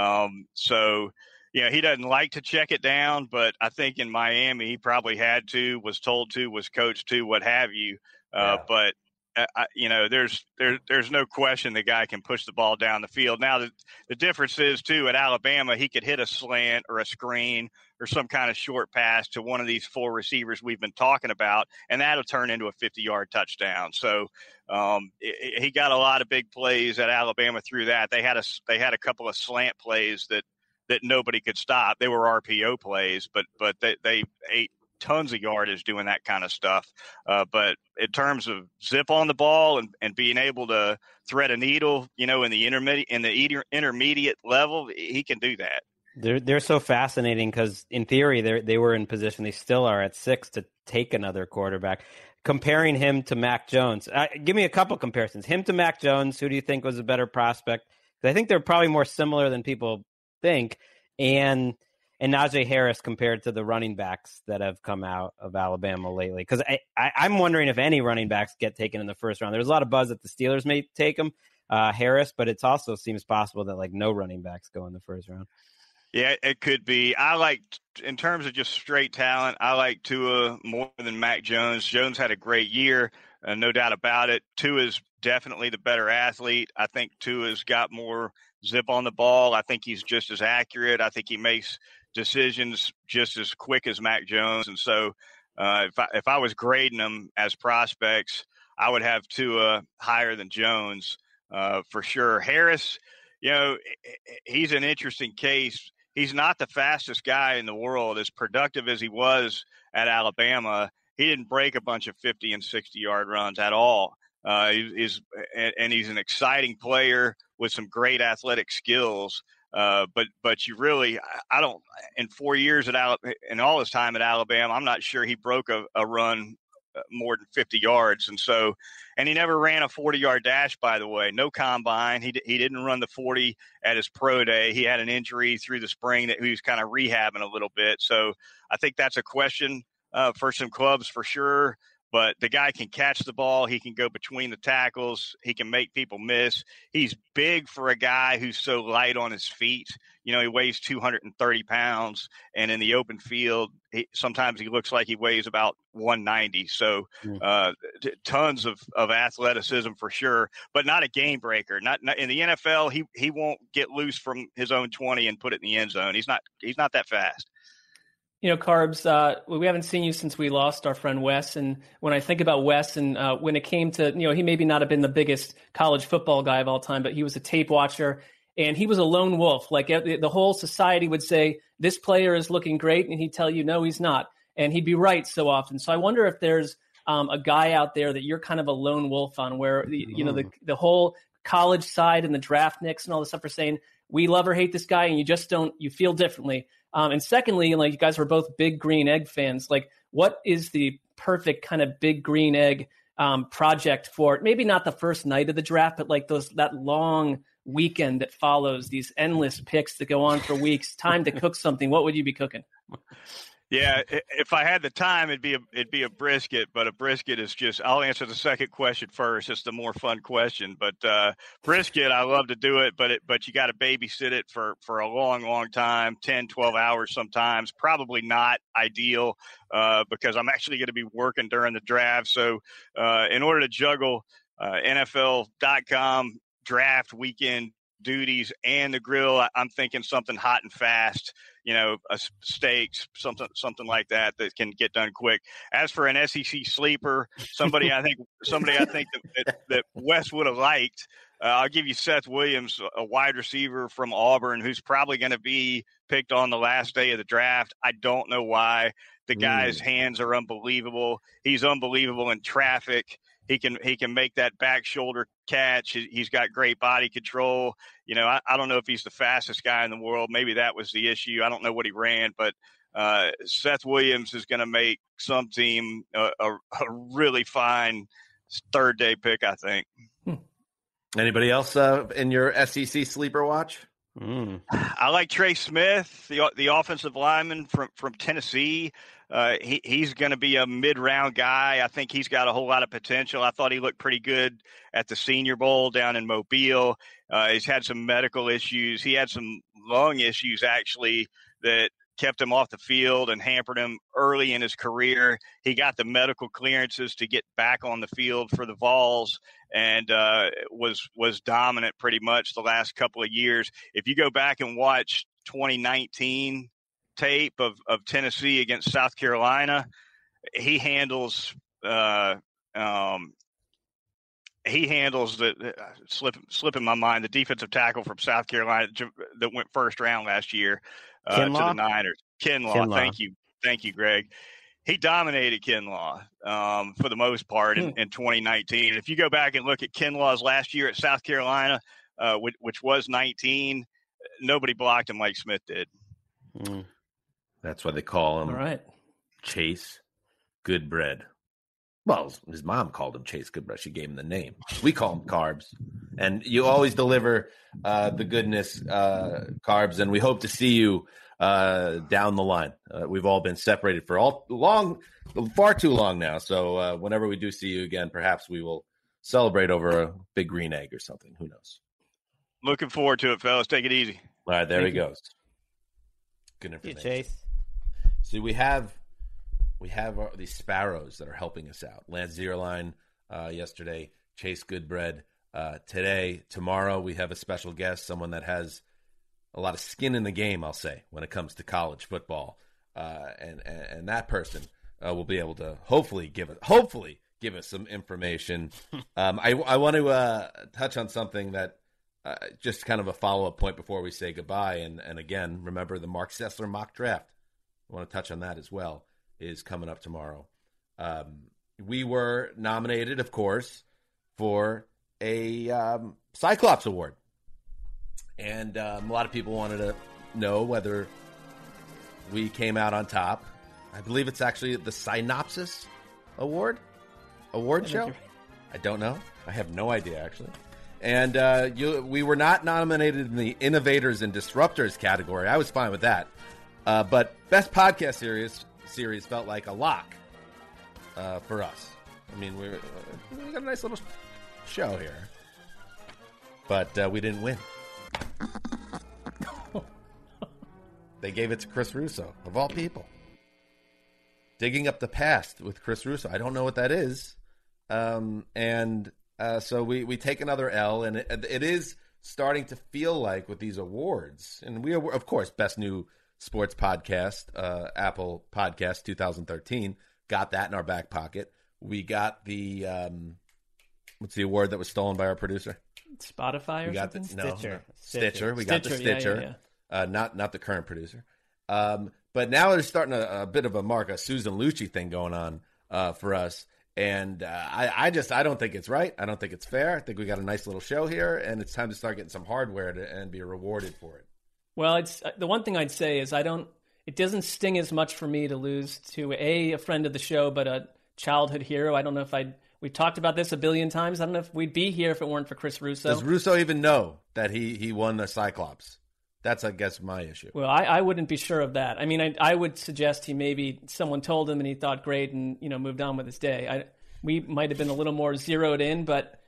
He doesn't like to check it down, but I think in Miami he probably had to, was told to, was coached to, what have you. But there's no question the guy can push the ball down the field. Now the difference is too, at Alabama he could hit a slant or a screen or some kind of short pass to one of these 4 receivers we've been talking about, and that'll turn into a 50-yard touchdown. So he got a lot of big plays at Alabama through that. They had a couple of slant plays that nobody could stop. They were RPO plays, but they ate tons of yardage doing that kind of stuff. But in terms of zip on the ball and being able to thread a needle, in the intermediate level, he can do that.
They're so fascinating because in theory they were in position. They still are at 6 to take another quarterback. Comparing him to Mac Jones, give me a couple comparisons. Him to Mac Jones, who do you think was a better prospect? I think they're probably more similar than people think. And Najee Harris compared to the running backs that have come out of Alabama lately. Because I'm wondering if any running backs get taken in the first round. There's a lot of buzz that the Steelers may take him, Harris, but it also seems possible that no running backs go in the first round.
Yeah, it could be. In terms of just straight talent, I like Tua more than Mac Jones. Jones had a great year, no doubt about it. Tua's definitely the better athlete. I think Tua's got more zip on the ball. I think he's just as accurate. I think he makes decisions just as quick as Mac Jones. And so if I was grading them as prospects, I would have Tua higher than Jones for sure. Harris, he's an interesting case. He's not the fastest guy in the world. As productive as he was at Alabama, he didn't break a bunch of 50 and 60-yard runs at all. He's an exciting player with some great athletic skills. But you really, I don't, in 4 years in all his time at Alabama, I'm not sure he broke a run more than 50 yards. And he never ran a 40-yard dash, by the way. No combine. He didn't run the 40 at his pro day. He had an injury through the spring that he was kind of rehabbing a little bit. So I think that's a question for some clubs for sure. But the guy can catch the ball. He can go between the tackles. He can make people miss. He's big for a guy who's so light on his feet. He weighs 230 pounds, and in the open field, sometimes he looks like he weighs about 190. So tons of athleticism for sure, but not a game breaker. Not in the NFL. He won't get loose from his own 20 and put it in the end zone. He's not that fast.
Carbs, we haven't seen you since we lost our friend Wes. And when I think about Wes and when it came to, he maybe not have been the biggest college football guy of all time, but he was a tape watcher and he was a lone wolf. Like the whole society would say, this player is looking great. And he'd tell you, no, he's not. And he'd be right so often. So I wonder if there's a guy out there that you're kind of a lone wolf on where, the whole college side and the draft nicks and all this stuff are saying, we love or hate this guy. And you feel differently. And secondly, like you guys were both big green egg fans, like what is the perfect kind of big green egg project for maybe not the first night of the draft, but like that long weekend that follows, these endless picks that go on for weeks, time to cook something? What would you be cooking?
Yeah, if I had the time, it'd be a brisket. But a brisket is just, I'll answer the second question first. It's the more fun question. But brisket, I love to do it, but you got to babysit it for a long, long time, 10, 12 hours sometimes. Probably not ideal because I'm actually going to be working during the draft. So in order to juggle NFL.com draft weekend duties and the grill, I'm thinking something hot and fast, a steak, something like that can get done quick. As for an SEC sleeper, somebody I think that Wes would have liked, I'll give you Seth Williams, a wide receiver from Auburn, who's probably going to be picked on the last day of the draft. I don't know why. The guy's hands are unbelievable. He's unbelievable in traffic. He can make that back shoulder catch. He's got great body control. I don't know if he's the fastest guy in the world. Maybe that was the issue. I don't know what he ran, but Seth Williams is going to make some team a really fine third day pick, I think.
Anybody else in your SEC sleeper watch?
I like Trey Smith, the offensive lineman from Tennessee. He's going to be a mid-round guy. I think he's got a whole lot of potential. I thought he looked pretty good at the Senior Bowl down in Mobile. He's had some medical issues. He had some lung issues, actually, that kept him off the field and hampered him early in his career. He got the medical clearances to get back on the field for the Vols and was dominant pretty much the last couple of years. If you go back and watch 2019 tape of Tennessee against South Carolina, he handles the slipping my mind, the defensive tackle from South Carolina that went first round last year to the Niners. Kinlaw. Thank you, Greg. He dominated Kinlaw for the most part in 2019. If you go back and look at Kinlaw's last year at South Carolina, which was 19, nobody blocked him like Smith did.
That's why they call him Chase Goodbread. Well, his mom called him Chase Goodbread. She gave him the name. We call him Carbs. And you always deliver the goodness, Carbs, and we hope to see you down the line. We've all been separated for far too long now. So whenever we do see you again, perhaps we will celebrate over a big green egg or something. Who knows?
Looking forward to it, fellas. Take it easy.
All right, there he goes. Good information.
Hey, Chase.
See, we have these sparrows that are helping us out. Lance Zierlein yesterday, Chase Goodbread today. Tomorrow we have a special guest, someone that has a lot of skin in the game, I'll say, when it comes to college football. And that person will be able to hopefully give us some information. I want to touch on something that just kind of a follow-up point before we say goodbye. And again, remember the Mark Sessler mock draft. I want to touch on that as well, is coming up tomorrow. We were nominated, of course, for a Cyclops Award. And a lot of people wanted to know whether we came out on top. I believe it's actually the Synopsis Award show. I don't know. I have no idea, actually. And we were not nominated in the Innovators and Disruptors category. I was fine with that. But Best Podcast Series felt like a lock for us. I mean, we got a nice little show here. But we didn't win. They gave it to Chris Russo, of all people. Digging up the past with Chris Russo. I don't know what that is. So we take another L, and it is starting to feel like with these awards, and we are, of course, Best New Sports Podcast, Apple Podcast 2013, got that in our back pocket. We got the, what's the award that was stolen by our producer?
Spotify or something?
Stitcher. We got the Stitcher. Yeah. Not the current producer. But now there's starting a bit of a Susan Lucci thing going on for us. And I don't think it's right. I don't think it's fair. I think we got a nice little show here, and it's time to start getting some hardware and be rewarded for it.
Well, it's the one thing I'd say is it doesn't sting as much for me to lose to a friend of the show, but a childhood hero. I don't know if we've talked about this a billion times. I don't know if we'd be here if it weren't for Chris Russo.
Does Russo even know that he won the Cyclops? That's, I guess, my issue.
Well, I wouldn't be sure of that. I mean, I would suggest someone told him and he thought great and, moved on with his day. We might have been a little more zeroed in, but,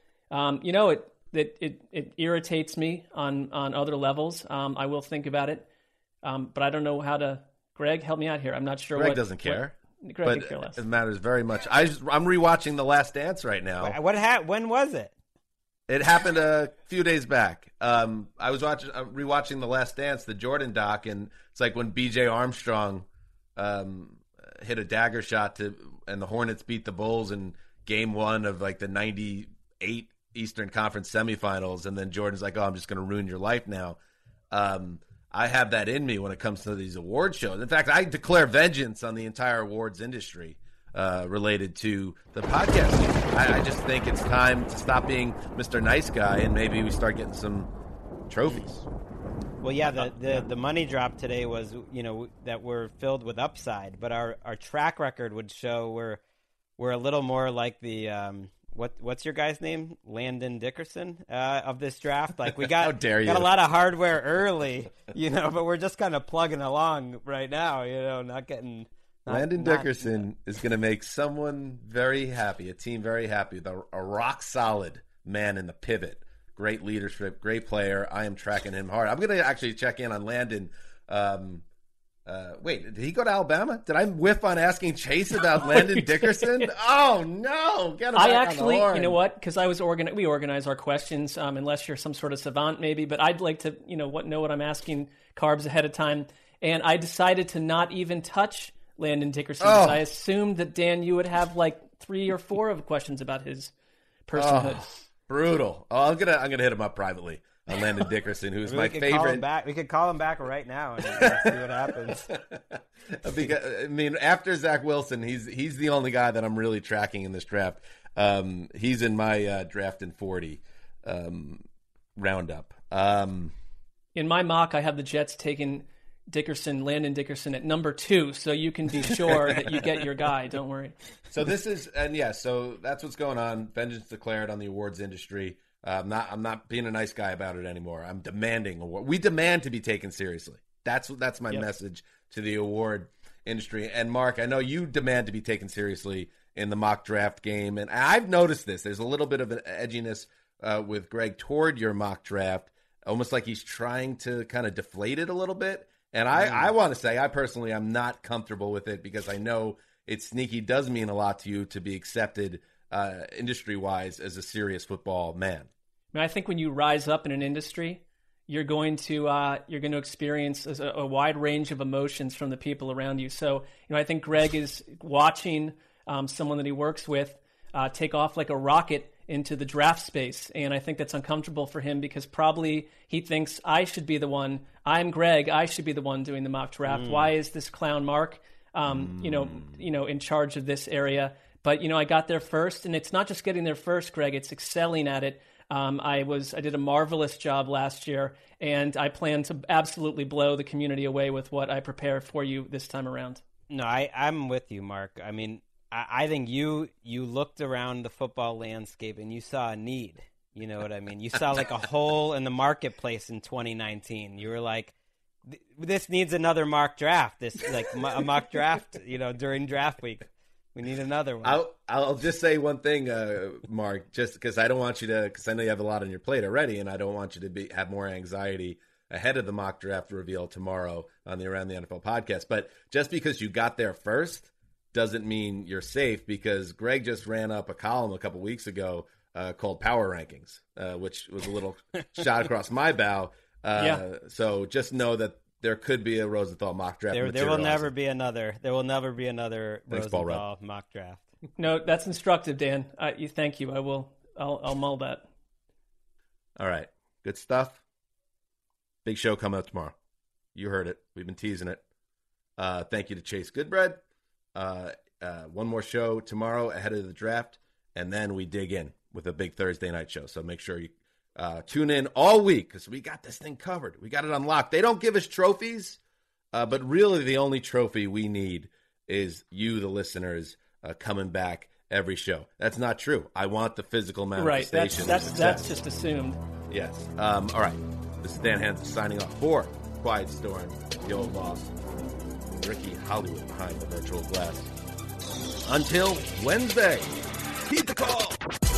it irritates me on other levels. I will think about it. But I don't know how to. Greg, help me out here. I'm not sure.
Greg doesn't care.
Greg could care less.
It matters very much. I'm rewatching The Last Dance right now.
When was it?
It happened a few days back. I was rewatching The Last Dance, the Jordan doc, and it's like when B.J. Armstrong hit a dagger shot and the Hornets beat the Bulls in Game 1 of like the '98 Eastern Conference semifinals, and then Jordan's like, "Oh, I'm just going to ruin your life now." I have that in me when it comes to these award shows. In fact, I declare vengeance on the entire awards industry related to the podcast. I just think it's time to stop being Mr. Nice Guy, and maybe we start getting some trophies.
Well, yeah, the money drop today was, that we're filled with upside, but our track record would show we're a little more like the what's your guy's name? Landon Dickerson of this draft. Like we got
How dare you.
Got a lot of hardware early, but we're just kind of plugging along right now, not getting.
Landon Dickerson is going to make someone very happy, a team very happy. A rock solid man in the pivot. Great leadership, great player. I am tracking him hard. I'm going to actually check in on Landon. Wait, did he go to Alabama? Did I whiff on asking Chase about Landon Dickerson? Oh, no. Get him back on the horn.
You know what? Because we organize our questions, unless you're some sort of savant maybe, but I'd like to, know what I'm asking Carbs ahead of time. And I decided to not even touch Landon Dickerson. I assumed that, Dan, you would have like 3 or 4 of questions about his personhood.
Brutal. I'm gonna hit him up privately on Landon Dickerson, who's my favorite.
We could call him back right now and see what happens.
Because, after Zach Wilson, he's the only guy that I'm really tracking in this draft. He's in my draft in 40 roundup.
In my mock, I have the Jets taking Landon Dickerson at number 2, so you can be sure that you get your guy. Don't worry.
So so that's what's going on. Vengeance declared on the awards industry. I'm not being a nice guy about it anymore. I'm demanding award. We demand to be taken seriously. That's my message to the award industry. And Mark, I know you demand to be taken seriously in the mock draft game, and I've noticed this. There's a little bit of an edginess with Greg toward your mock draft, almost like he's trying to kind of deflate it a little bit. And I want to say, I personally am not comfortable with it because I know it sneaky does mean a lot to you to be accepted industry-wise as a serious football man.
I think when you rise up in an industry, you're going to experience a wide range of emotions from the people around you. So, I think Greg is watching someone that he works with take off like a rocket into the draft space. And I think that's uncomfortable for him because probably he thinks I should be the one. I'm Greg. I should be the one doing the mock draft. Why is this clown Mark, in charge of this area? But, I got there first, and it's not just getting there first, Greg. It's excelling at it. I did a marvelous job last year, and I plan to absolutely blow the community away with what I prepare for you this time around.
No, I'm with you, Mark. I mean, I think you looked around the football landscape and you saw a need. You know what I mean? You saw like a hole in the marketplace in 2019. You were like, this needs another mock draft. This like a mock draft, during draft week. We need another one.
I'll just say one thing, Mark, just because I don't want you to, because I know you have a lot on your plate already, and I don't want you to have more anxiety ahead of the mock draft reveal tomorrow on the Around the NFL podcast. But just because you got there first doesn't mean you're safe, because Greg just ran up a column a couple weeks ago called Power Rankings, which was a little shot across my bow. So just know that there could be a Rosenthal mock draft.
There will never be another. There will never be another
Thanks,
Rosenthal mock draft.
No, that's instructive, Dan. Thank you. I'll mull that.
All right. Good stuff. Big show coming up tomorrow. You heard it. We've been teasing it. Thank you to Chase Goodbread. One more show tomorrow ahead of the draft, and then we dig in with a big Thursday night show. So make sure you tune in all week, because we got this thing covered. We got it unlocked. They don't give us trophies, but really the only trophy we need is you, the listeners, coming back every show. That's not true. I want the physical manifestation.
Right, that's just assumed.
Yes. All right. This is Dan Hansen signing off for Quiet Storm, the old boss, Ricky Hollywood behind the virtual glass. Until Wednesday, heed the call.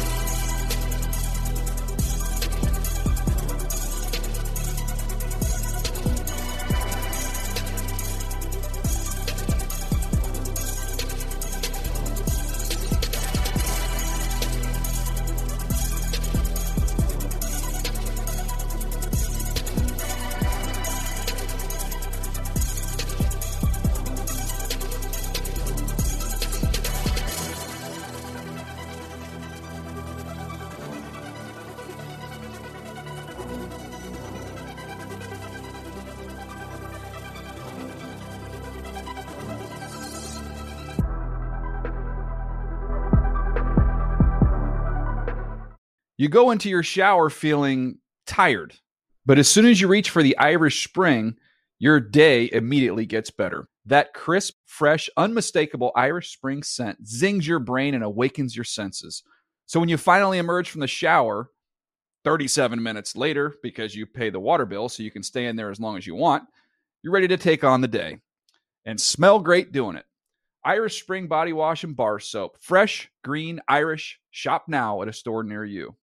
You go into your shower feeling tired, but as soon as you reach for the Irish Spring, your day immediately gets better. That crisp, fresh, unmistakable Irish Spring scent zings your brain and awakens your senses. So when you finally emerge from the shower 37 minutes later, because you pay the water bill so you can stay in there as long as you want, you're ready to take on the day and smell great doing it. Irish Spring Body Wash and Bar Soap. Fresh, green, Irish. Shop now at a store near you.